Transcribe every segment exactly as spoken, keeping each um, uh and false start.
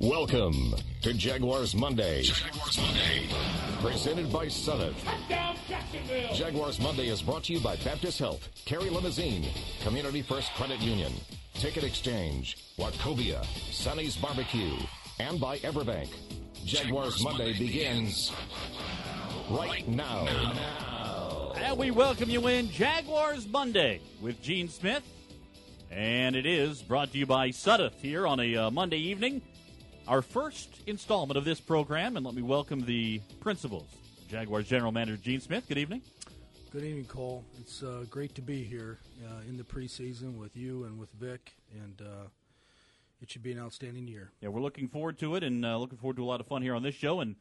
Welcome to Jaguars Monday. Jaguars Monday. Presented by Summit. Jaguars Monday is brought to you by Baptist Health, Carey Limousine, Community First Credit Union, Ticket Exchange, Wachovia, Sonny's Barbecue, and by Everbank. Jaguars, Jaguars Monday, Monday begins right now. now. And we welcome you in Jaguars Monday with Gene Smith. And it is brought to you by Sudduth here on a uh, Monday evening. Our first installment of this program, and let me welcome the principals. Jaguars General Manager Gene Smith, good evening. Good evening, Cole. It's uh, great to be here uh, in the preseason with you and with Vic, and uh, it should be an outstanding year. Yeah, we're looking forward to it, and uh, looking forward to a lot of fun here on this show, and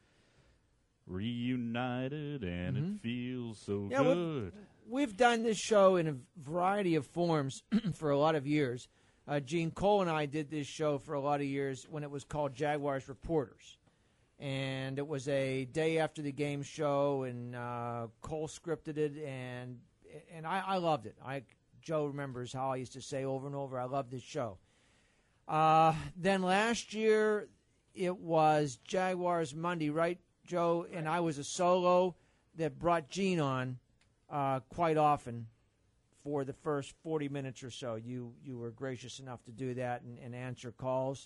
reunited, and mm-hmm. it feels so yeah, good. We've, we've done this show in a variety of forms for a lot of years. Uh, Gene Cole and I did this show for a lot of years when it was called Jaguars Reporters. And it was a day after the game show, and uh, Cole scripted it, and and I, I loved it. I Joe remembers how I used to say over and over, I love this show. Uh, then last year, it was Jaguars Monday, right, Joe? And I was a solo that brought Gene on uh, quite often for the first forty minutes or so. You you were gracious enough to do that and, and answer calls.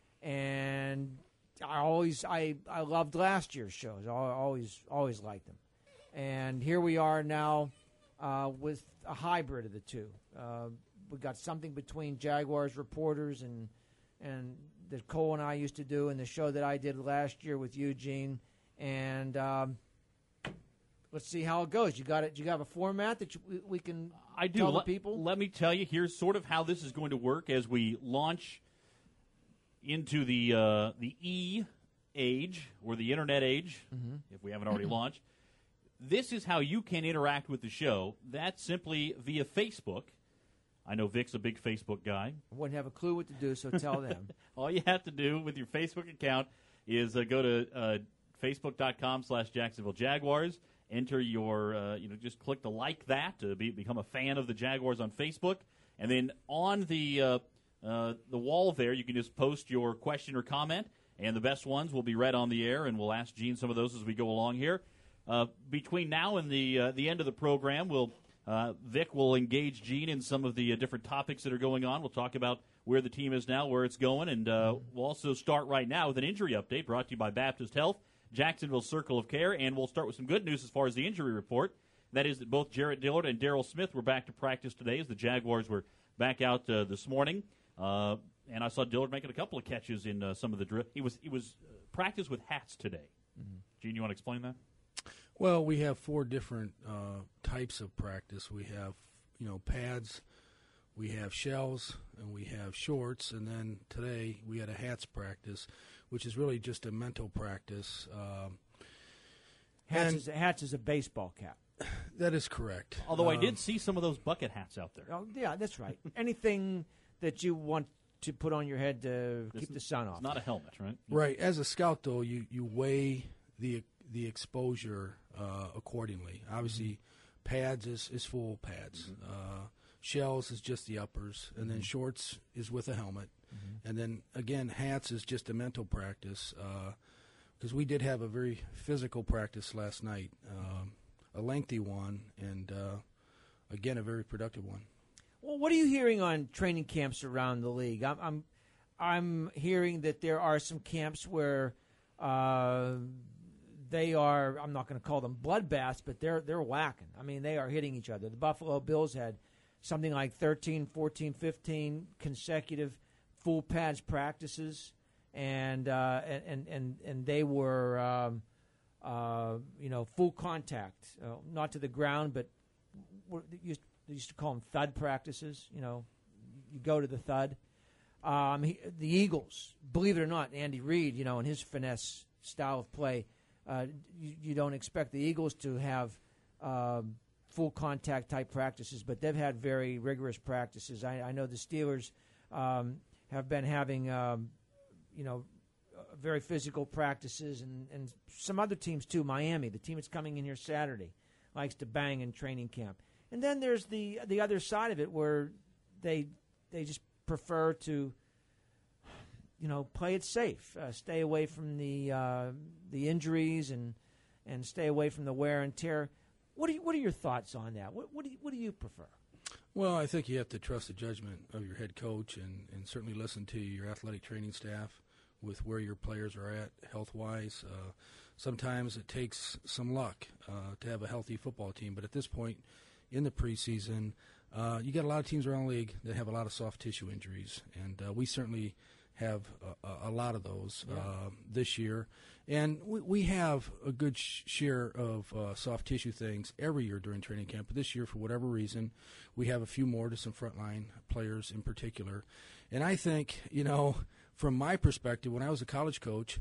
And I always I, I loved last year's shows. I always always liked them. And here we are now uh, with a hybrid of the two. Uh, we got something between Jaguars Reporters and and that Cole and I used to do, and the show that I did last year with Eugene. And um, let's see how it goes. You got it. You have a format that you, we, we can I do. tell the let, people. Let me tell you. Here's sort of how this is going to work as we launch into the uh, the E age or the internet age, mm-hmm. if we haven't already launched. This is how you can interact with the show. That's simply via Facebook. I know Vic's a big Facebook guy. I wouldn't have a clue what to do, so tell them. All you have to do with your Facebook account is uh, go to uh, facebook.com slash Jacksonville Jaguars. Enter your, uh, you know, just click the like that to be, become a fan of the Jaguars on Facebook. And then on the uh, uh, the wall there, you can just post your question or comment. And the best ones will be read on the air, and we'll ask Gene some of those as we go along here. Uh, between now and the uh, the end of the program, we'll uh, Vic will engage Gene in some of the uh, different topics that are going on. We'll talk about where the team is now, where it's going, and uh, we'll also start right now with an injury update brought to you by Baptist Health, Jacksonville Circle of Care, and we'll start with some good news as far as the injury report. That is that both Jarrett Dillard and Daryl Smith were back to practice today as the Jaguars were back out uh, this morning. Uh, and I saw Dillard making a couple of catches in uh, some of the drill. He was he was uh, practice with hats today. Mm-hmm. Gene, you want to explain that? Well, we have four different uh, types of practice. We have, you know, pads, we have shells, and we have shorts. And then today we had a hats practice, which is really just a mental practice. Um, hats, is, hats is a baseball cap. That is correct. Although um, I did see some of those bucket hats out there. Oh, yeah, that's right. Anything that you want to put on your head to this keep is, the sun off. It's not a helmet, right? Right. As a scout, though, you, you weigh the the exposure uh, accordingly. Obviously, mm-hmm. pads is, is full pads. Mm-hmm. Uh, shells is just the uppers. And mm-hmm. then shorts is with a helmet. Mm-hmm. And then, again, hats is just a mental practice. Because uh, we did have a very physical practice last night, um, a lengthy one, and, uh, again, a very productive one. Well, what are you hearing on training camps around the league? I'm I'm, I'm hearing that there are some camps where uh, they are, I'm not going to call them bloodbaths, but they're they're whacking. I mean, they are hitting each other. The Buffalo Bills had something like thirteen, fourteen, fifteen consecutive full pads practices, and uh, and, and and they were um, uh, you know full contact, uh, not to the ground, but used. They used to call them thud practices. You know, you go to the thud. Um, he, the Eagles, believe it or not, Andy Reid, you know, in his finesse style of play, uh, you, you don't expect the Eagles to have uh, full contact type practices, but they've had very rigorous practices. I, I know the Steelers um, have been having, um, you know, uh, very physical practices, and, and some other teams too. Miami, the team that's coming in here Saturday, likes to bang in training camp. And then there's the the other side of it where they they just prefer to, you know, play it safe, uh, stay away from the uh, the injuries, and and stay away from the wear and tear. What are you, what are your thoughts on that? What what do you, what do you prefer? Well, I think you have to trust the judgment of your head coach, and, and certainly listen to your athletic training staff with where your players are at health-wise. Uh, sometimes it takes some luck uh, to have a healthy football team, but at this point in the preseason, uh, you got a lot of teams around the league that have a lot of soft tissue injuries, and uh, we certainly have a, a lot of those yeah. uh, this year. And we, we have a good sh- share of uh, soft tissue things every year during training camp. But this year, for whatever reason, we have a few more to some frontline players in particular. And I think, you know, from my perspective, when I was a college coach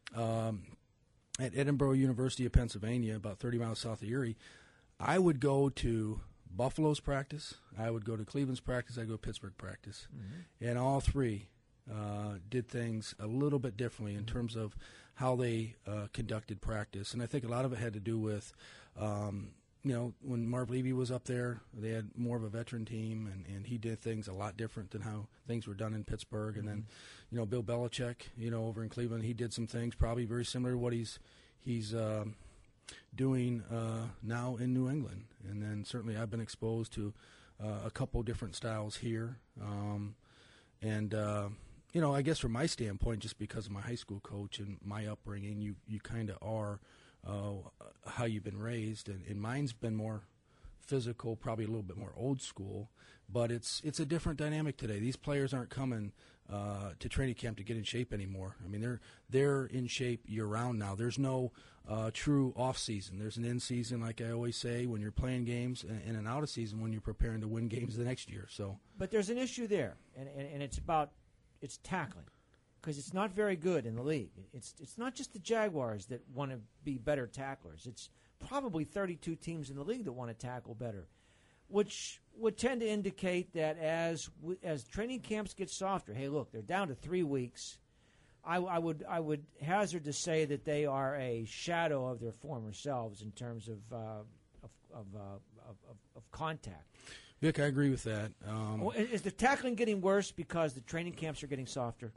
um, at Edinboro University of Pennsylvania, about thirty miles south of Erie, I would go to Buffalo's practice, I would go to Cleveland's practice, I'd go to Pittsburgh practice. Mm-hmm. And all three uh, did things a little bit differently in terms of how they uh, conducted practice. And I think a lot of it had to do with, um, you know, when Marv Levy was up there, they had more of a veteran team, and, and he did things a lot different than how things were done in Pittsburgh. Mm-hmm. And then, you know, Bill Belichick, you know, over in Cleveland, he did some things probably very similar to what he's he's uh, doing uh, now in New England. And then certainly I've been exposed to uh, a couple different styles here. Um, and, uh, you know, I guess from my standpoint, just because of my high school coach and my upbringing, you, you kind of are uh, how you've been raised. And, and mine's been more physical, probably a little bit more old school. But it's it's a different dynamic today. These players aren't coming uh, to training camp to get in shape anymore. I mean, they're they're in shape year-round now. There's no uh, true off-season. There's an in-season, like I always say, when you're playing games, and, and an out-of-season when you're preparing to win games the next year. So, But there's an issue there, and, and, and it's about it's tackling, because it's not very good in the league. It's it's not just the Jaguars that want to be better tacklers. It's probably thirty-two teams in the league that want to tackle better, which would tend to indicate that as as training camps get softer, hey, look, they're down to three weeks. I, I would I would hazard to say that they are a shadow of their former selves in terms of uh, of of, uh, of, of of contact. Vic, I agree with that. Um, Is the tackling getting worse because the training camps are getting softer?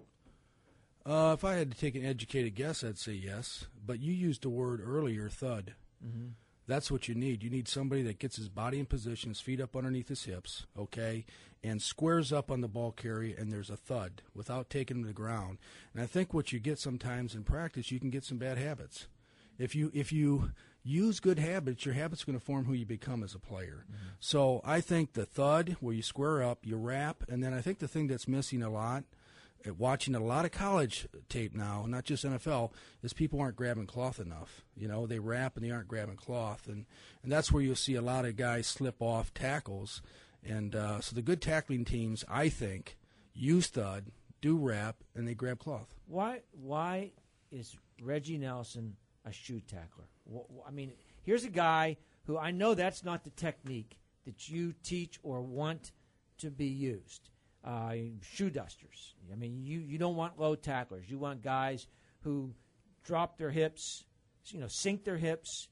Uh, if I had to take an educated guess, I'd say yes. But you used the word earlier, thud. Mm-hmm. That's what you need. You need somebody that gets his body in position, his feet up underneath his hips, okay, and squares up on the ball carry, and there's a thud without taking him to the ground. And I think what you get sometimes in practice, you can get some bad habits. If you if you use good habits, your habits are going to form who you become as a player. Mm-hmm. So I think the thud, where you square up, you wrap, and then I think the thing that's missing a lot, watching a lot of college tape now, not just N F L, is people aren't grabbing cloth enough. You know, they wrap and they aren't grabbing cloth, and, and that's where you'll see a lot of guys slip off tackles. And uh, so the good tackling teams, I think, use thud, do wrap, and they grab cloth. Why? Why is Reggie Nelson a shoe tackler? I mean, here's a guy who I know that's not the technique that you teach or want to be used. Uh, shoe dusters. I mean, you, you don't want low tacklers. You want guys who drop their hips, you know, sink their hips,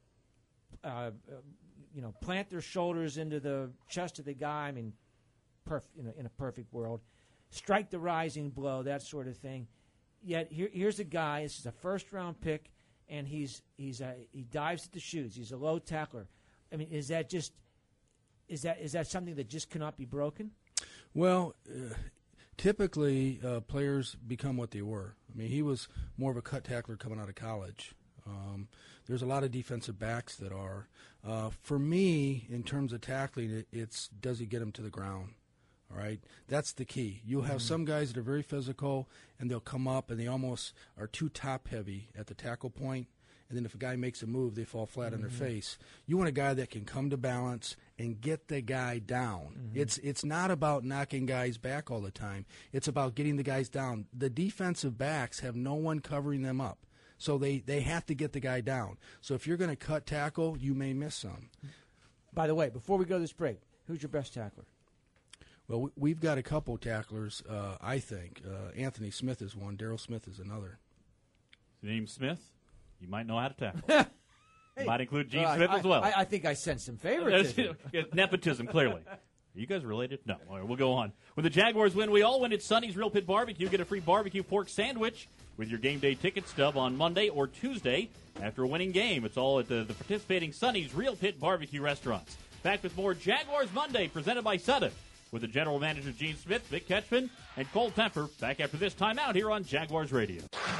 uh, uh, you know, plant their shoulders into the chest of the guy. I mean, perf- you know, in a perfect world, strike the rising blow, that sort of thing. Yet here, here's a guy. This is a first-round pick, and he's he's a, he dives at the shoes. He's a low tackler. I mean, is that just is that is that something that just cannot be broken? Well, uh, typically uh, players become what they were. I mean, he was more of a cut tackler coming out of college. Um, there's a lot of defensive backs that are. Uh, for me, in terms of tackling, it, it's does he get him to the ground? All right, that's the key. You'll have mm-hmm. some guys that are very physical, and they'll come up, and they almost are too top-heavy at the tackle point, and then if a guy makes a move, they fall flat mm-hmm. on their face. You want a guy that can come to balance and get the guy down. Mm-hmm. It's it's not about knocking guys back all the time. It's about getting the guys down. The defensive backs have no one covering them up, so they, they have to get the guy down. So if you're going to cut tackle, you may miss some. By the way, before we go to this break, who's your best tackler? Well, we've got a couple tacklers, uh, I think. Uh, Anthony Smith is one. Darryl Smith is another. Name Smith? You might know how to tackle. Hey, might include Gene uh, Smith I, as well. I, I think I sense some favoritism. Nepotism, clearly. Are you guys related? No. All right, we'll go on. When the Jaguars win, we all win at Sonny's Real Pit Barbecue. Get a free barbecue pork sandwich with your game day ticket stub on Monday or Tuesday after a winning game. It's all at the, the participating Sonny's Real Pit Barbecue restaurants. Back with more Jaguars Monday, presented by Sutter, with the general manager Gene Smith, Vic Ketchman, and Cole Temper. Back after this timeout here on Jaguars Radio.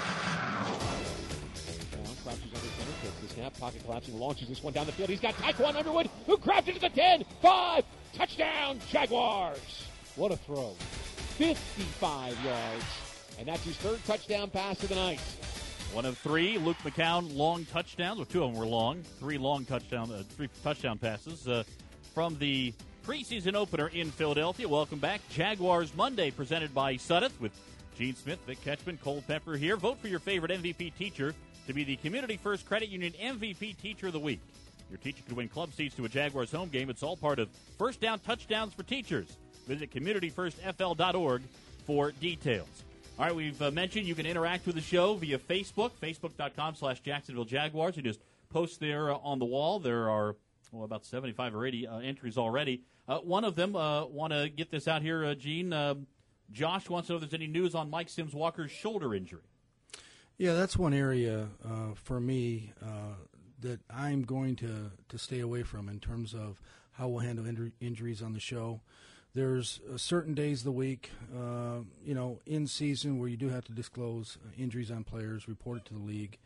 Collapses under center, takes the snap, pocket collapsing, launches this one down the field. He's got Tyquan Underwood, who grabs it to the ten, five, touchdown, Jaguars. What a throw. fifty-five yards, and that's his third touchdown pass of the night. One of three, Luke McCown, long touchdowns. Well, two of them were long. Three long touchdown, uh, three touchdown passes uh, from the preseason opener in Philadelphia. Welcome back. Jaguars Monday, presented by Sudeth, with Gene Smith, Vic Ketchman, Cole Pepper here. Vote for your favorite M V P teacher to be the Community First Credit Union M V P Teacher of the Week. Your teacher could win club seats to a Jaguars home game. It's all part of First Down Touchdowns for Teachers. Visit community first f l dot org for details. All right, we've uh, mentioned you can interact with the show via Facebook, facebook.com slash Jacksonville Jaguars. You just post there uh, on the wall. There are well, about seventy-five or eighty uh, entries already. Uh, one of them, uh, want to get this out here, uh, Gene. Uh, Josh wants to know if there's any news on Mike Sims Walker's shoulder injury. Yeah, that's one area uh, for me uh, that I'm going to, to stay away from in terms of how we'll handle injury, injuries on the show. There's uh, certain days of the week, uh, you know, in season where you do have to disclose uh, injuries on players, report it to the league.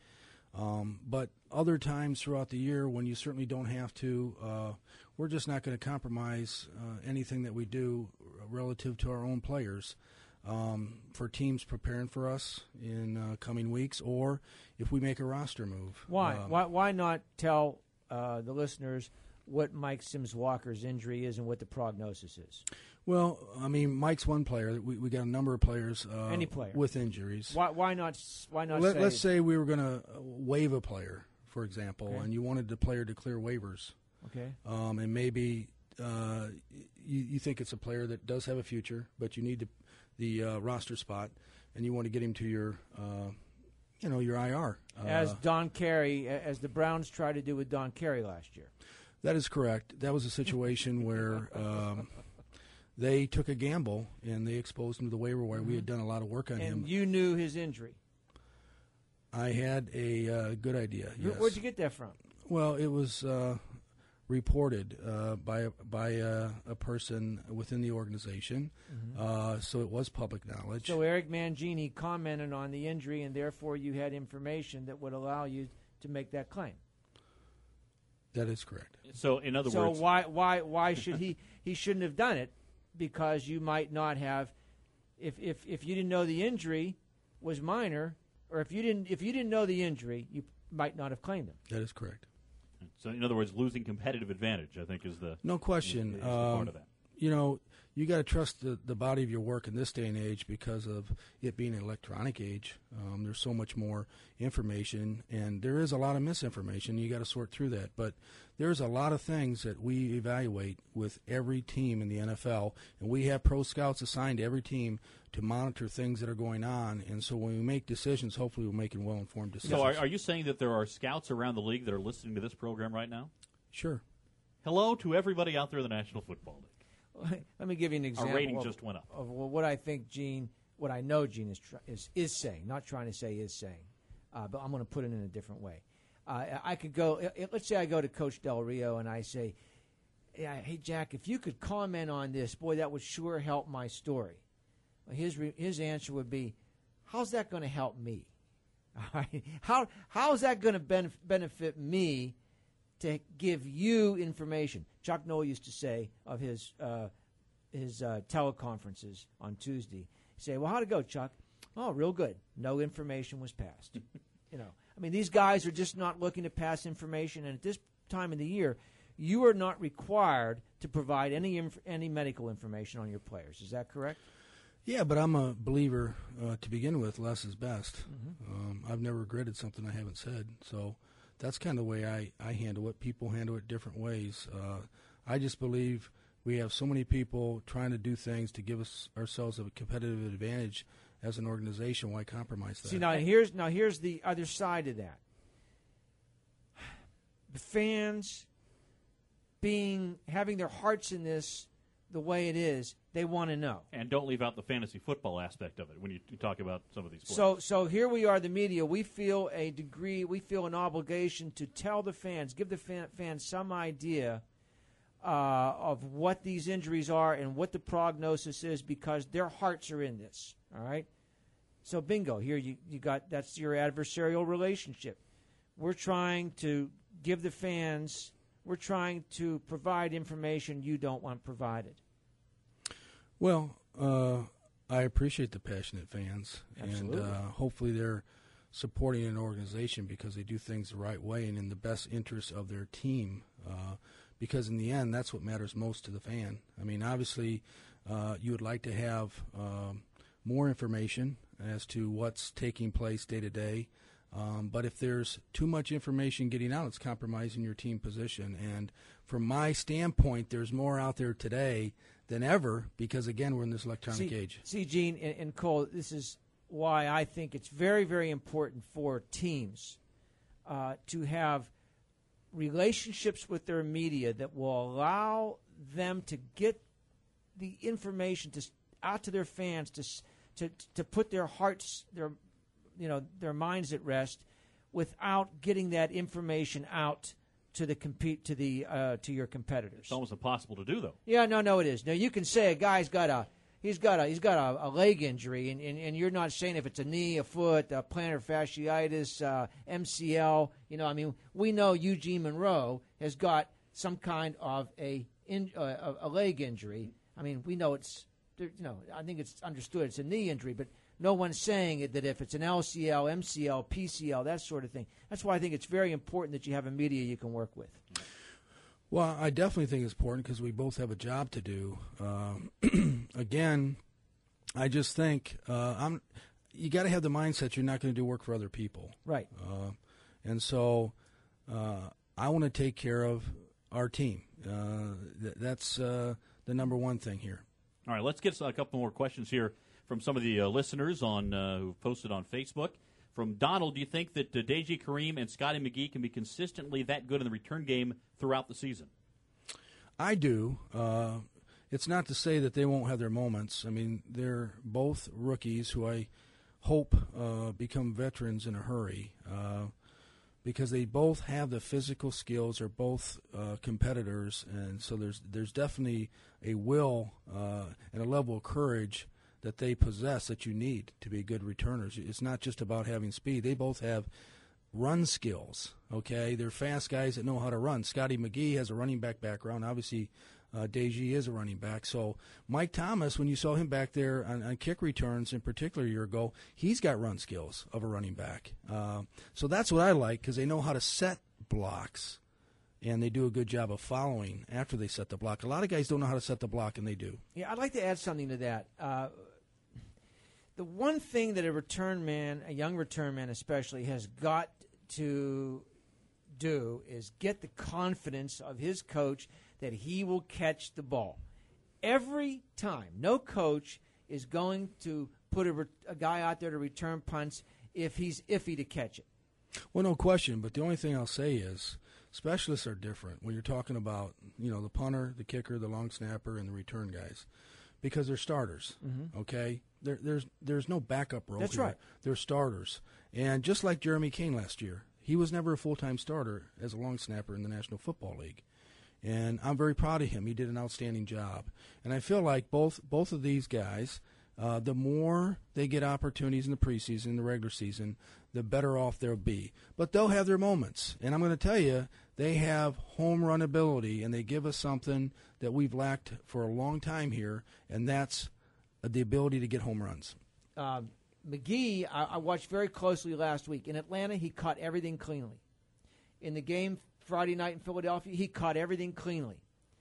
Um, but other times throughout the year when you certainly don't have to, uh, we're just not going to compromise uh, anything that we do relative to our own players. Um, for teams preparing for us in uh, coming weeks, or if we make a roster move. Why? Um, why? Why not tell uh, the listeners what Mike Sims Walker's injury is and what the prognosis is? Well, I mean, Mike's one player. We we got a number of players. Uh, Any player with injuries. Why? Why not? Why not? Let, say let's say we were going to waive a player, for example, Okay. and you wanted the player to clear waivers. Okay. Um, and maybe uh, you, you think it's a player that does have a future, but you need to. the uh, roster spot, and you want to get him to your, uh, you know, your I R. Uh, As Don Carey, as the Browns tried to do with Don Carey last year. That is correct. That was a situation where um, they took a gamble, and they exposed him to the waiver wire. Mm-hmm. We had done a lot of work on and him. And you knew his injury. I had a uh, good idea, yes. Where'd you get that from? Well, it was uh, reported uh, by by uh, a person within the organization, mm-hmm. uh, so it was public knowledge. So Eric Mangini commented on the injury, and therefore you had information that would allow you to make that claim. That is correct. So, in other so words, so why why why should he he shouldn't have done it? Because you might not have, if if if you didn't know the injury was minor, or if you didn't if you didn't know the injury, you might not have claimed him. That is correct. So, in other words, losing competitive advantage, I think, is the no question. Is, is the um, part of that. You know, you got to trust the, the body of your work in this day and age because of it being an electronic age. Um, there's so much more information, and there is a lot of misinformation. You got to sort through that. But there's a lot of things that we evaluate with every team in the N F L, and we have pro scouts assigned to every team to monitor things that are going on. And so when we make decisions, hopefully we're making well-informed decisions. So are, are you saying that there are scouts around the league that are listening to this program right now? Sure. Hello to everybody out there in the National Football League. Let me give you an example. Our rating of, just went up. Of what I think Gene, what I know Gene is tr- is, is saying, not trying to say is saying, uh, but I'm going to put it in a different way. Uh, I could go. It, let's say I go to Coach Del Rio and I say, "Hey Jack, if you could comment on this, boy, that would sure help my story." His re- his answer would be, "How's that going to help me? All right? How how is that going to benef- benefit me?" To give you information. Chuck Noll used to say of his uh, his uh, teleconferences on Tuesday, he'd say, well, how'd it go, Chuck? Oh, real good. No information was passed. You know, I mean, these guys are just not looking to pass information, and at this time of the year, you are not required to provide any inf- any medical information on your players. Is that correct? Yeah, but I'm a believer uh, to begin with, less is best. Mm-hmm. Um, I've never regretted something I haven't said, so that's kind of the way I, I handle it. People handle it different ways. Uh, I just believe we have so many people trying to do things to give us ourselves a competitive advantage as an organization. Why compromise that? See, now here's now here's the other side of that. The fans being having their hearts in this the way it is, they want to know. And don't leave out the fantasy football aspect of it when you, you talk about some of these players. So, so here we are, the media. We feel a degree, we feel an obligation to tell the fans, give the fan, fans some idea uh, of what these injuries are and what the prognosis is, because their hearts are in this. All right. So, bingo. Here you you got that's your adversarial relationship. We're trying to give the fans. We're trying to provide information you don't want provided. Well, uh, I appreciate the passionate fans. Absolutely. And uh, hopefully they're supporting an organization because they do things the right way and in the best interest of their team. Uh, because in the end, that's what matters most to the fan. I mean, obviously, uh, you would like to have um, more information as to what's taking place day to day. Um, but if there's too much information getting out, it's compromising your team position. And from my standpoint, there's more out there today than ever because, again, we're in this electronic see, age. See, Gene and, and Cole, this is why I think it's very, very important for teams uh, to have relationships with their media that will allow them to get the information to out to their fans to to to put their hearts, their you know, their minds at rest, without getting that information out to the compete to the uh, to your competitors. It's almost impossible to do, though. Yeah, no, no, it is. Now you can say a guy's got a he's got a he's got a, a leg injury, and, and, and you're not saying if it's a knee, a foot, a plantar fasciitis, uh, M C L. You know, I mean, we know Eugene Monroe has got some kind of a in, uh, a leg injury. I mean, we know it's you know I think it's understood it's a knee injury, but no one's saying it, that if it's an L C L, M C L, P C L, that sort of thing. That's why I think it's very important that you have a media you can work with. Well, I definitely think it's important because we both have a job to do. Um, again, I just think uh, I'm. You got to have the mindset you're not going to do work for other people, right? Uh, and so uh, I want to take care of our team. Uh, th- that's uh, the number one thing here. All right, let's get a couple more questions here from some of the uh, listeners on uh, who posted on Facebook. From Donald, do you think that uh, Deji Kareem and Scotty McGee can be consistently that good in the return game throughout the season? I do. Uh, it's not to say that they won't have their moments. I mean, they're both rookies who I hope uh, become veterans in a hurry uh, because they both have the physical skills. They're both uh, competitors, and so there's there's definitely a will uh, and a level of courage that they possess that you need to be good returners. It's not just about having speed. They both have run skills, okay? They're fast guys that know how to run. Scotty McGee has a running back background. Obviously, uh, Deji is a running back. So Mike Thomas, when you saw him back there on, on kick returns in particular a year ago, he's got run skills of a running back. Uh, so that's what I like because they know how to set blocks, and they do a good job of following after they set the block. A lot of guys don't know how to set the block, and they do. Yeah, I'd like to add something to that. Uh, the one thing that a return man, a young return man especially, has got to do is get the confidence of his coach that he will catch the ball. Every time, no coach is going to put a, re- a guy out there to return punts if he's iffy to catch it. Well, no question, but the only thing I'll say is specialists are different when you're talking about, you know, the punter, the kicker, the long snapper, and the return guys because they're starters, mm-hmm. okay? There, there's there's no backup role That's here. right. They're starters. And just like Jeremy Kane last year, he was never a full-time starter as a long snapper in the National Football League. And I'm very proud of him. He did an outstanding job. And I feel like both both of these guys, uh, the more they get opportunities in the preseason, the regular season, the better off they'll be. But they'll have their moments. And I'm going to tell you, they have home run ability, and they give us something that we've lacked for a long time here, and that's the ability to get home runs. Uh, McGee, I, I watched very closely last week. In Atlanta, he caught everything cleanly. In the game Friday night in Philadelphia, he caught everything cleanly.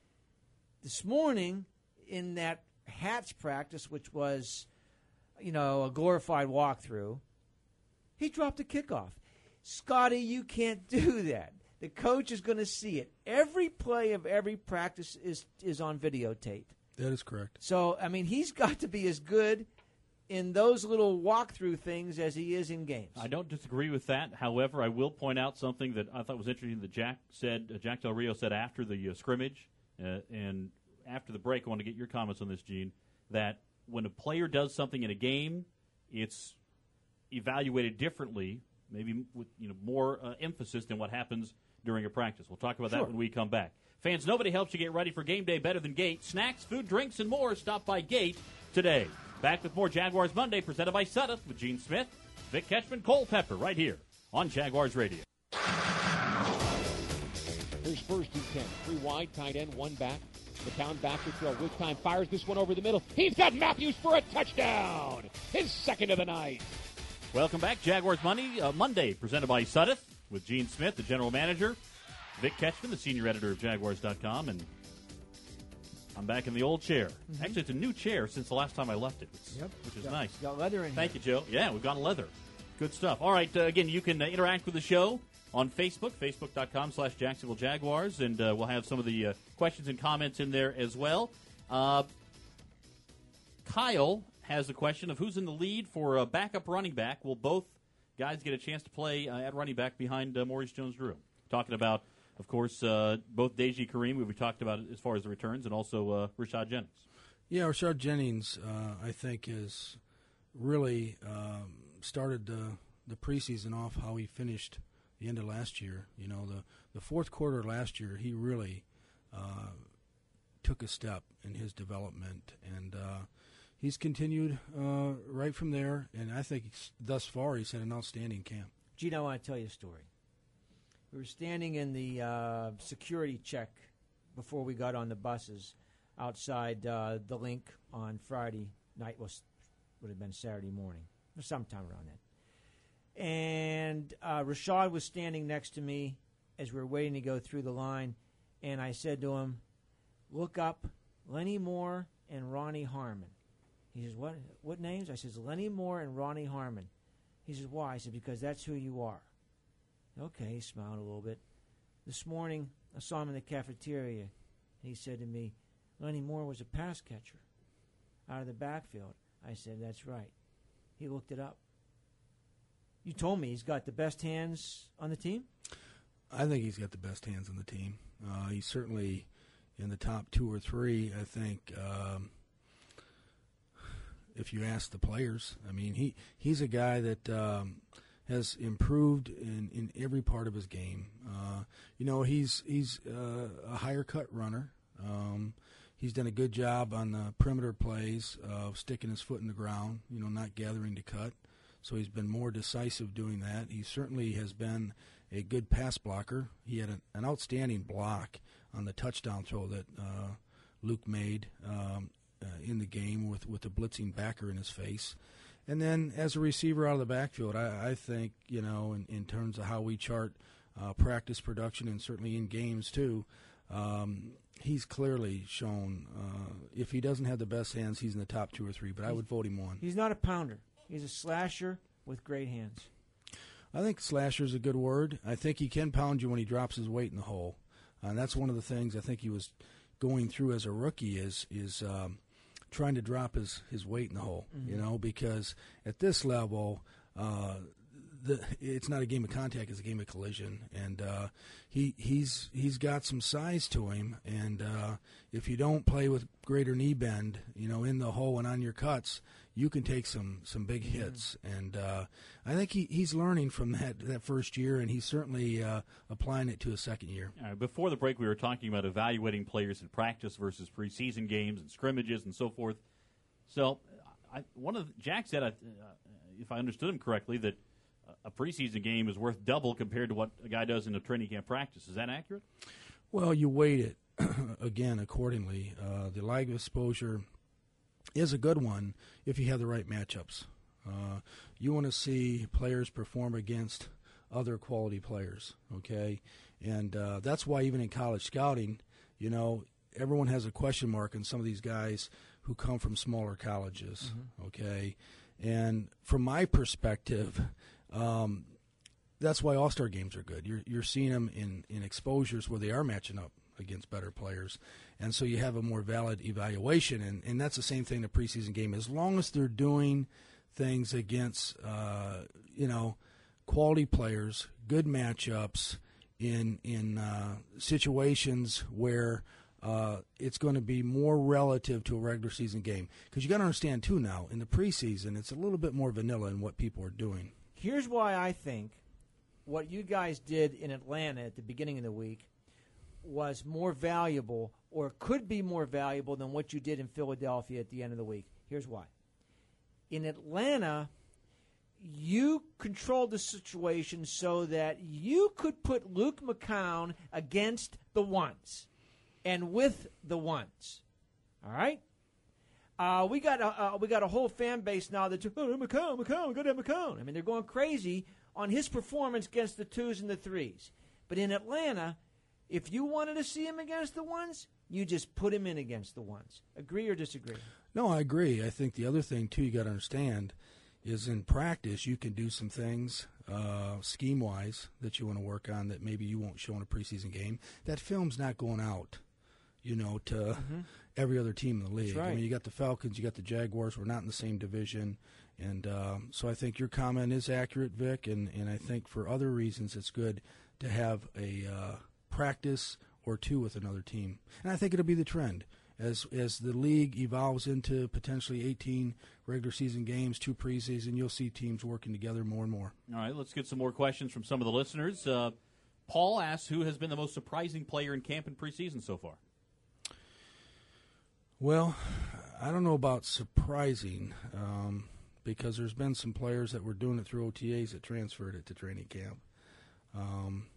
This morning, in that Hats practice, which was, you know, a glorified walkthrough, he dropped a kickoff. Scotty, you can't do that. The coach is going to see it. Every play of every practice is is on videotape. That is correct. So, I mean, he's got to be as good in those little walkthrough things as he is in games. I don't disagree with that. However, I will point out something that I thought was interesting that Jack said, uh, Jack Del Rio said after the uh, scrimmage, uh, and after the break, I want to get your comments on this, Gene, that when a player does something in a game, it's evaluated differently, maybe with you know more uh, emphasis than what happens during a practice. We'll talk about Sure. that when we come back. Fans, nobody helps you get ready for game day better than Gate. Snacks, food, drinks, and more. Stop by Gate today. Back with more Jaguars Monday, presented by Sudduth with Gene Smith, Vic Ketchman, Cole Pepper, right here on Jaguars Radio. Here's first and ten. Three wide, tight end, one back. McCown back to throw. With time, fires this one over the middle. He's got Matthews for a touchdown. His second of the night. Welcome back. Jaguars Monday, uh, Monday, presented by Sudduth with Gene Smith, the general manager, Vic Ketchman, the senior editor of Jaguars dot com, and I'm back in the old chair. Mm-hmm. Actually, it's a new chair since the last time I left it, which, Yep. which is got, nice. Got leather in Thank here. you, Joe. Yeah, we've got leather. Good stuff. All right, uh, again, you can uh, interact with the show on Facebook, facebook.com slash Jacksonville Jaguars, and uh, we'll have some of the uh, questions and comments in there as well. Uh, Kyle has a question of who's in the lead for a backup running back. Will both guys get a chance to play uh, at running back behind uh, Maurice Jones-Drew? Talking about, of course, uh, both Deji Kareem, who we talked about as far as the returns, and also uh, Rashad Jennings. Yeah, Rashad Jennings, uh, I think, has really um, started the, the preseason off how he finished the end of last year. You know, the, the fourth quarter last year, he really uh, took a step in his development, and uh, he's continued uh, right from there, and I think he's, thus far he's had an outstanding camp. Gene, I want to tell you a story. We were standing in the uh, security check before we got on the buses outside uh, the Link on Friday night, was would have been Saturday morning, or sometime around then. And uh, Rashad was standing next to me as we were waiting to go through the line, and I said to him, "Look up Lenny Moore and Ronnie Harmon." He says, "What? What names?" I says, "Lenny Moore and Ronnie Harmon." He says, "Why?" I said, "Because that's who you are." Okay, he smiled a little bit. This morning, I saw him in the cafeteria. He said to me, "Lenny Moore was a pass catcher out of the backfield." I said, "That's right." He looked it up. You told me he's got the best hands on the team? I think he's got the best hands on the team. Uh, he's certainly in the top two or three, I think, um, if you ask the players. I mean, he, he's a guy that um, has improved in, in every part of his game. Uh, you know, he's he's uh, a higher cut runner. Um, he's done a good job on the perimeter plays of sticking his foot in the ground, you know, not gathering to cut. So he's been more decisive doing that. He certainly has been a good pass blocker. He had an, an outstanding block on the touchdown throw that uh, Luke made um, uh, in the game with, with a blitzing backer in his face. And then as a receiver out of the backfield, I, I think, you know, in, in terms of how we chart uh, practice production and certainly in games too, um, he's clearly shown, uh, if he doesn't have the best hands, he's in the top two or three, but I would vote him one. He's not a pounder. He's a slasher with great hands. I think slasher is a good word. I think he can pound you when he drops his weight in the hole. Uh, and that's one of the things I think he was going through as a rookie is is um, trying to drop his, his weight in the hole, mm-hmm. you know, because at this level, uh, the, it's not a game of contact, it's a game of collision. And uh, he he's he's got some size to him, and uh, if you don't play with greater knee bend, you know, in the hole and on your cuts, you can take some, some big hits. Mm-hmm. And uh, I think he, he's learning from that, that first year, and he's certainly uh, applying it to his second year. All right, before the break, we were talking about evaluating players in practice versus preseason games and scrimmages and so forth. So I, one of the, Jack said, uh, if I understood him correctly, that a preseason game is worth double compared to what a guy does in a training camp practice. Is that accurate? Well, you weight it, again, accordingly. Uh, the live exposure is a good one if you have the right matchups. Uh, you want to see players perform against other quality players, okay? And uh, that's why even in college scouting, you know, everyone has a question mark on some of these guys who come from smaller colleges, mm-hmm. okay? And from my perspective, um, that's why all-star games are good. You're, you're seeing them in, in exposures where they are matching up against better players. And so you have a more valid evaluation, and, and that's the same thing in a preseason game. As long as they're doing things against, uh, you know, quality players, good matchups in in uh, situations where uh, it's going to be more relative to a regular season game. Because you got to understand, too, now, in the preseason, it's a little bit more vanilla in what people are doing. Here's why I think what you guys did in Atlanta at the beginning of the week was more valuable or could be more valuable than what you did in Philadelphia at the end of the week. Here's why. In Atlanta, you controlled the situation so that you could put Luke McCown against the ones and with the ones. All right? Uh, we got a uh, we got a whole fan base now that's, oh, McCown, McCown, go to McCown. I mean, they're going crazy on his performance against the twos and the threes. But in Atlanta, if you wanted to see him against the ones, you just put him in against the ones. Agree or disagree? No, I agree. I think the other thing, too, you got to understand is in practice you can do some things uh, scheme-wise that you want to work on that maybe you won't show in a preseason game. That film's not going out, you know, to mm-hmm. every other team in the league. Right. I mean, you got the Falcons, you got the Jaguars. We're not in the same division. And um, so I think your comment is accurate, Vic, and, and I think for other reasons it's good to have a uh, practice or two with another team. And I think it'll be the trend. As as the league evolves into potentially eighteen regular season games, two preseason, you'll see teams working together more and more. All right, let's get some more questions from some of the listeners. Uh, Paul asks, who has been the most surprising player in camp and preseason so far? Well, I don't know about surprising um, because there's been some players that were doing it through O T As that transferred it to training camp. Um,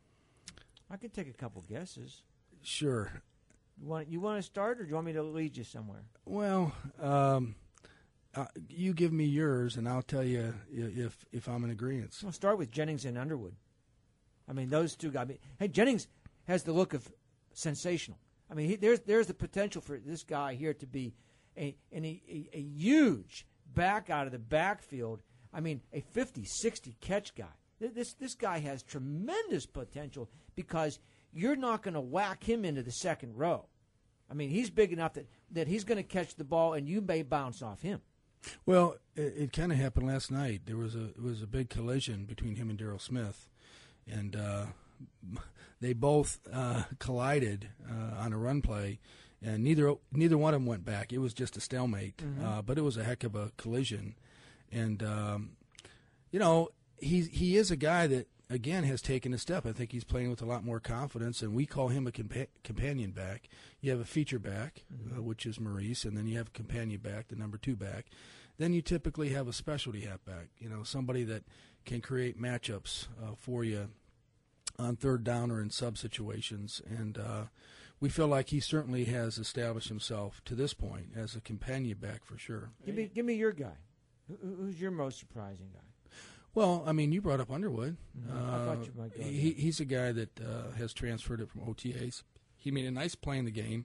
I could take a couple guesses. Sure. You want you want to start, or do you want me to lead you somewhere? Well, um, uh, you give me yours, and I'll tell you if if I'm in agreement. I'll start with Jennings and Underwood. I mean, those two guys. I mean, hey, Jennings has the look of sensational. I mean, he, there's there's the potential for this guy here to be a, an, a, a huge back out of the backfield. I mean, a fifty, sixty catch guy. This this guy has tremendous potential because you're not going to whack him into the second row. I mean, he's big enough that, that he's going to catch the ball and you may bounce off him. Well, it, it kind of happened last night. There was a it was a big collision between him and Darryl Smith, and uh, they both uh, collided uh, on a run play, and neither neither one of them went back. It was just a stalemate, mm-hmm. uh, but it was a heck of a collision, and um, you know he he is a guy that, again, has taken a step. I think he's playing with a lot more confidence, and we call him a compa- companion back. You have a feature back, mm-hmm. uh, which is Maurice, and then you have a companion back, the number two back. Then you typically have a specialty halfback, you know, somebody that can create matchups uh, for you on third down or in sub situations. And uh, we feel like he certainly has established himself to this point as a companion back for sure. Give me, give me your guy. Who, who's your most surprising guy? Well, I mean, you brought up Underwood. Mm-hmm. Uh, I thought you might go he, he's a guy that uh, has transferred it from O T As. He made a nice play in the game.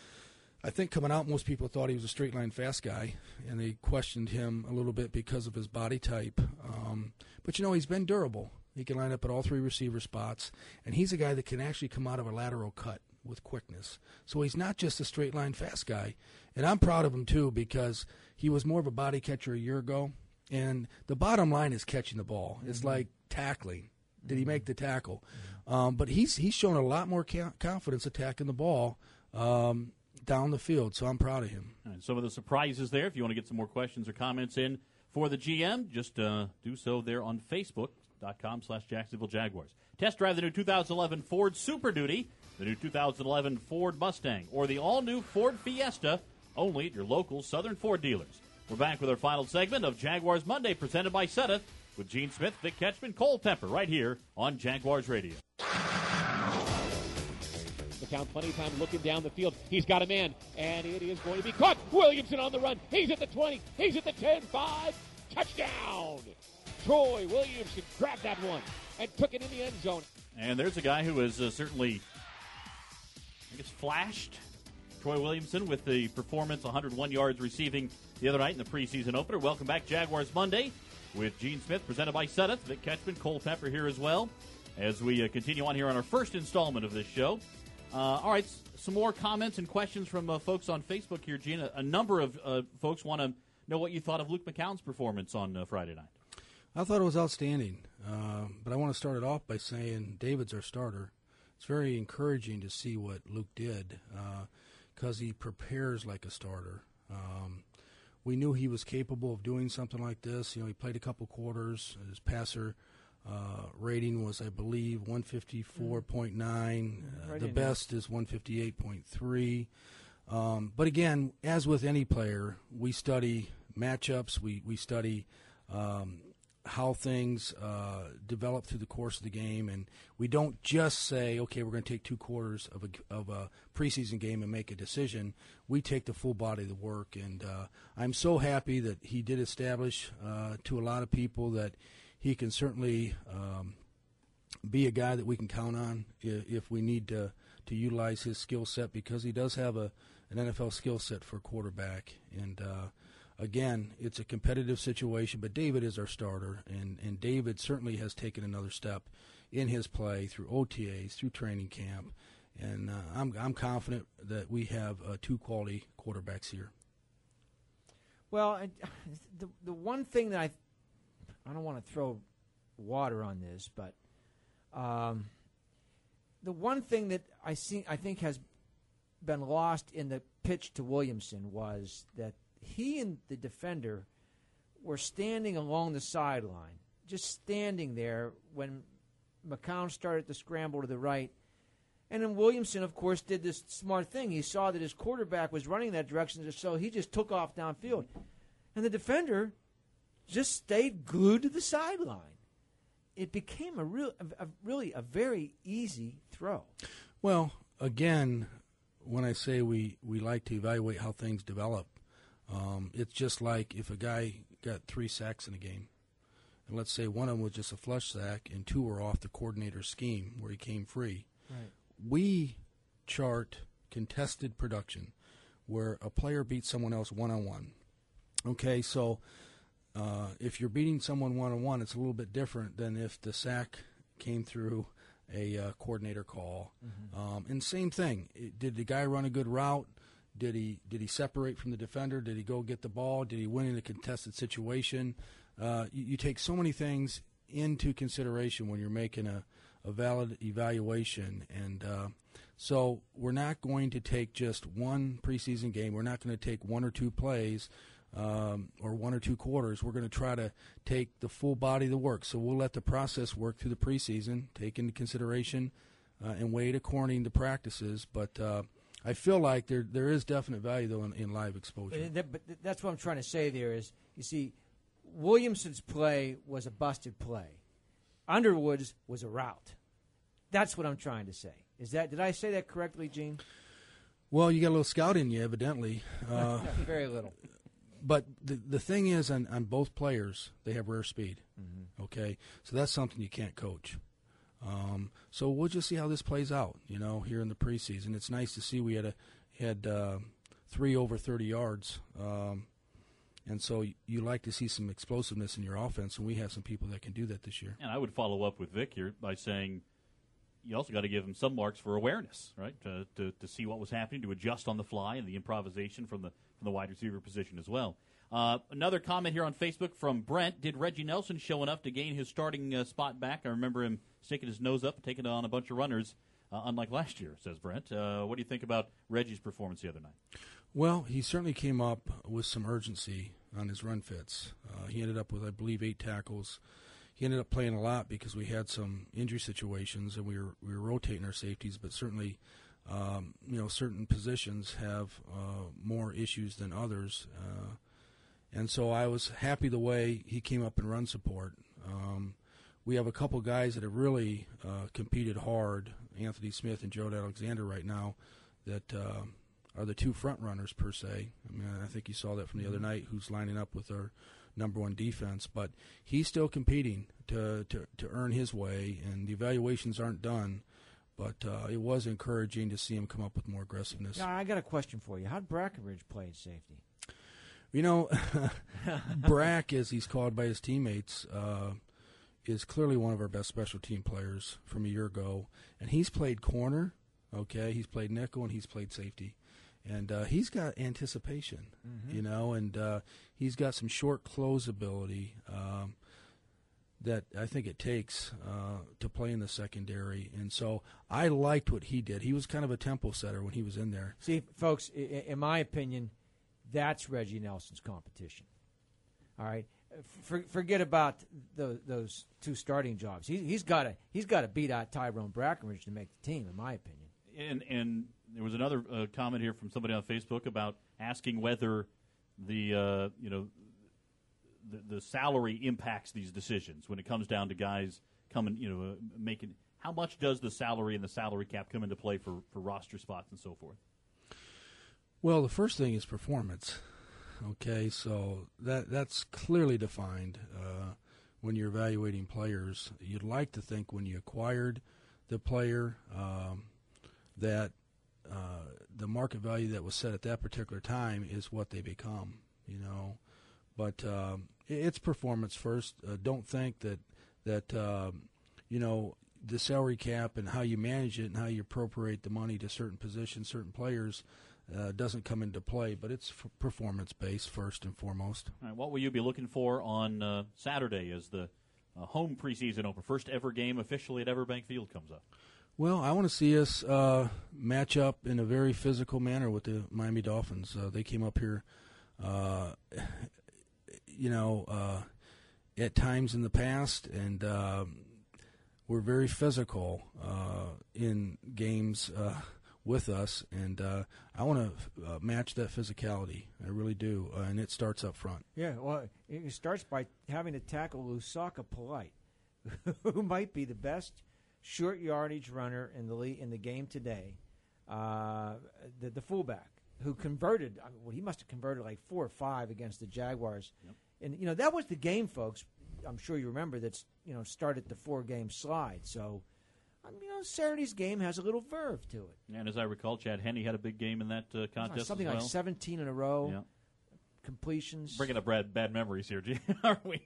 I think coming out, most people thought he was a straight-line fast guy, and they questioned him a little bit because of his body type. Um, but, you know, he's been durable. He can line up at all three receiver spots, and he's a guy that can actually come out of a lateral cut with quickness. So he's not just a straight-line fast guy. And I'm proud of him, too, because he was more of a body catcher a year ago. And the bottom line is catching the ball. It's mm-hmm. like tackling. Did he make the tackle? Mm-hmm. Um, but he's he's shown a lot more ca- confidence attacking the ball um, down the field, so I'm proud of him. And some of the surprises there, if you want to get some more questions or comments in for the G M, just uh, do so there on Facebook.com slash Jacksonville Jaguars. Test drive the new two thousand eleven Ford Super Duty, the new two thousand eleven Ford Mustang, or the all-new Ford Fiesta, only at your local Southern Ford dealers. We're back with our final segment of Jaguars Monday, presented by Suddeth, with Gene Smith, Vic Ketchman, Cole Temper, right here on Jaguars Radio. McCown plenty of time looking down the field. He's got a man, and it is going to be caught. Williamson on the run. He's at the twenty. He's at the ten. Five. Touchdown. Troy Williamson grabbed that one and took it in the end zone. And there's a guy who has uh, certainly, I guess, flashed. Troy Williamson with the performance, one hundred one yards receiving the other night in the preseason opener. Welcome back, Jaguars Monday, with Gene Smith, presented by Suddeth. Vic Ketchman, Cole Temper here as well, as we uh, continue on here on our first installment of this show. Uh, all right, s- some more comments and questions from uh, folks on Facebook here, Gene. A, a number of uh, folks want to know what you thought of Luke McCown's performance on uh, Friday night. I thought it was outstanding, uh, but I want to start it off by saying David's our starter. it's very encouraging to see what Luke did because uh, he prepares like a starter. Um, we knew he was capable of doing something like this. You know, he played a couple quarters. His passer uh, rating was, I believe, one fifty-four point nine. Uh, the best is one fifty-eight point three. Um, but again, as with any player, we study matchups. We we study um, how things uh, develop through the course of the game, and we don't just say, okay, we're going to take two quarters of a, of a preseason game and make a decision. We take the full body of the work, and uh, I'm so happy that he did establish uh, to a lot of people that he can certainly um, be a guy that we can count on if, if we need to to utilize his skill set, because he does have a an N F L skill set for a quarterback. And uh, again, it's a competitive situation, but David is our starter, and, and David certainly has taken another step in his play through O T As, through training camp, and uh, I'm I'm confident that we have uh, two quality quarterbacks here. Well, I, the the one thing that I I don't want to throw water on this, but um, the one thing that I see I think has been lost in the pitch to Williamson was that he and the defender were standing along the sideline, just standing there when McCown started to scramble to the right. And then Williamson, of course, did this smart thing. He saw that his quarterback was running that direction, so he just took off downfield. And the defender just stayed glued to the sideline. It became a real, a, a really a very easy throw. Well, again, when I say we, we like to evaluate how things develop, um, it's just like if a guy got three sacks in a game, and let's say one of them was just a flush sack and two were off the coordinator's scheme where he came free. Right. We chart contested production where a player beats someone else one-on-one. Okay, so uh, if you're beating someone one-on-one, it's a little bit different than if the sack came through a uh, coordinator call. Mm-hmm. Um, and same thing. It, did the guy run a good route? Did he did he separate from the defender? Did he go get the ball? Did he win in a contested situation? Uh, you, you take so many things into consideration when you're making a, a valid evaluation. And uh, so we're not going to take just one preseason game. We're not going to take one or two plays um, or one or two quarters. We're going to try to take the full body of the work. So we'll let the process work through the preseason, take into consideration uh, and weigh it according to practices. But uh, I feel like there there is definite value, though, in, in live exposure. But, that, but that's what I'm trying to say there is, you see, Williamson's play was a busted play. Underwood's was a route. That's what I'm trying to say. Is that, did I say that correctly, Gene? Well, you got a little scout in you, evidently. Uh, Very little. But the the thing is, on, on both players, they have rare speed. Mm-hmm. Okay, so that's something you can't coach. Um, so we'll just see how this plays out. You know, here in the preseason, it's nice to see we had a had uh, three over thirty yards, um, and so you, you like to see some explosiveness in your offense, and we have some people that can do that this year. And I would follow up with Vic here by saying, you also got to give him some marks for awareness, right? To, to to see what was happening, to adjust on the fly, and the improvisation from the from the wide receiver position as well. Uh, another comment here on Facebook from Brent: did Reggie Nelson show enough to gain his starting uh, spot back? I remember him sticking his nose up and taking on a bunch of runners, uh, unlike last year, says Brent. Uh, what do you think about Reggie's performance the other night? Well, he certainly came up with some urgency on his run fits. Uh, he ended up with, I believe, eight tackles. He ended up playing a lot because we had some injury situations and we were we were rotating our safeties, but certainly, um, you know, certain positions have uh, more issues than others. Uh, and so I was happy the way he came up in run support. Um, we have a couple guys that have really uh, competed hard, Anthony Smith and Gerald Alexander right now, that uh, are the two front runners per se. I mean, I think you saw that from the other night, who's lining up with our number one defense, but he's still competing to, to, to earn his way, and the evaluations aren't done, but uh, it was encouraging to see him come up with more aggressiveness. Now, I got a question for you. How'd Brackenridge play at safety? You know, Brack, as he's called by his teammates, uh, is clearly one of our best special team players from a year ago, and he's played corner, okay, he's played nickel, and he's played safety. And uh, he's got anticipation, mm-hmm. you know, and uh, he's got some short close ability. Um, that I think it takes uh, to play in the secondary. And so I liked what he did. He was kind of a tempo setter when he was in there. See, folks, in my opinion, that's Reggie Nelson's competition. All right, For, forget about the, those two starting jobs. He, he's got to he's got to beat out Tyrone Brackenridge to make the team, in my opinion. And and there was another uh, comment here from somebody on Facebook about asking whether the uh, you know the, the salary impacts these decisions when it comes down to guys coming, you know, uh, making. How much does the salary and the salary cap come into play for, for roster spots and so forth? Well, the first thing is performance. Okay, so that that's clearly defined uh, when you're evaluating players. You'd like to think when you acquired the player um, that uh, the market value that was set at that particular time is what they become, you know. But um, it's performance first. Uh, don't think that, that um, you know, the salary cap and how you manage it and how you appropriate the money to certain positions, certain players, Uh, doesn't come into play, but it's f- performance-based first and foremost. All right, what will you be looking for on uh, Saturday as the uh, home preseason opener, first ever game officially at Everbank Field comes up? Well, I want to see us uh, match up in a very physical manner with the Miami Dolphins. Uh, they came up here, uh, you know, uh, at times in the past, and uh, we're very physical uh, in games uh with us, and uh, I want to uh, match that physicality. I really do, uh, and it starts up front. Yeah, well, it starts by having to tackle Lusaka Polite, who might be the best short yardage runner in the league, in the game today. Uh, the, the fullback who converted, I mean, well, he must have converted like four or five against the Jaguars, yep. And you know that was the game, folks. I'm sure you remember that's you know started the four game slide. So. I mean, you know, Saturday's game has a little verve to it. And as I recall, Chad Henne had a big game in that uh, contest Something as well. like seventeen in a row, yeah. Completions. Bringing up bad, bad memories here, aren't we?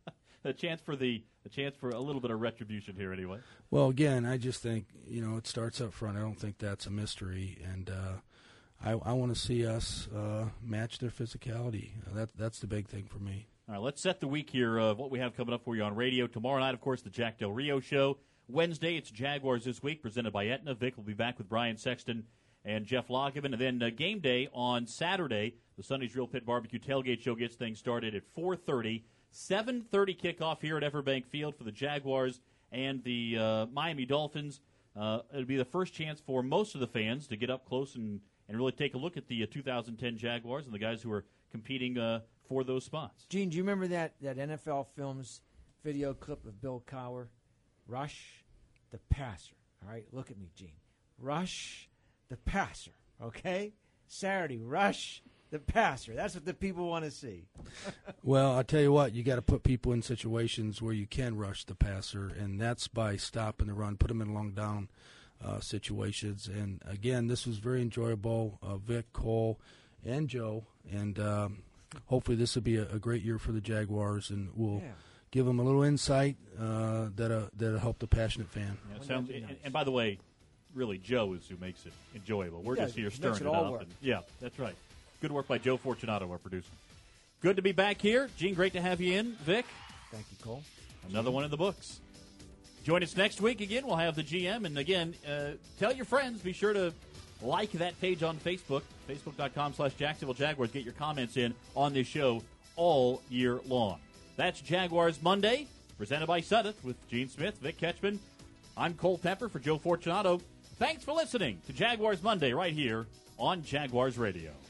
a chance for the a chance for a little bit of retribution here, anyway. Well, again, I just think you know it starts up front. I don't think that's a mystery, and uh, I, I want to see us uh, match their physicality. Uh, that that's the big thing for me. All right, let's set the week here of what we have coming up for you on radio tomorrow night. Of course, the Jack Del Rio Show. Wednesday, it's Jaguars This Week, presented by Aetna. Vic will be back with Brian Sexton and Jeff Loggeman. And then uh, game day on Saturday, the Sunday's Real Pit Barbecue Tailgate Show gets things started at four thirty. seven thirty kickoff here at Everbank Field for the Jaguars and the uh, Miami Dolphins. Uh, it'll be the first chance for most of the fans to get up close and, and really take a look at the uh, two thousand ten Jaguars and the guys who are competing uh, for those spots. Gene, do you remember that, that N F L Films video clip of Bill Cowher? Rush the passer. All right, look at me, Gene. Rush the passer, okay? Saturday, rush the passer. That's what the people want to see. Well, I'll tell you what, you got to put people in situations where you can rush the passer, and that's by stopping the run, put them in long down uh, situations. And, again, this was very enjoyable. Uh, Vic, Cole, and Joe, and um, hopefully this will be a, a great year for the Jaguars, and we'll yeah. – give them a little insight uh, that'll, that'll help the passionate fan. Yeah, sounds, nice. and, and by the way, really, Joe is who makes it enjoyable. We're yeah, just here stirring it, it, it up. Work. And, yeah, that's right. Good work by Joe Fortunato, our producer. Good to be back here. Gene, great to have you in. Vic. Thank you, Cole. Another one in the books. Join us next week again. We'll have the G M. And, again, uh, tell your friends. Be sure to like that page on Facebook, facebook.com slash Jacksonville Jaguars. Get your comments in on this show all year long. That's Jaguars Monday. Presented by Suddeth with Gene Smith, Vic Ketchman. I'm Cole Pepper for Joe Fortunato. Thanks for listening to Jaguars Monday right here on Jaguars Radio.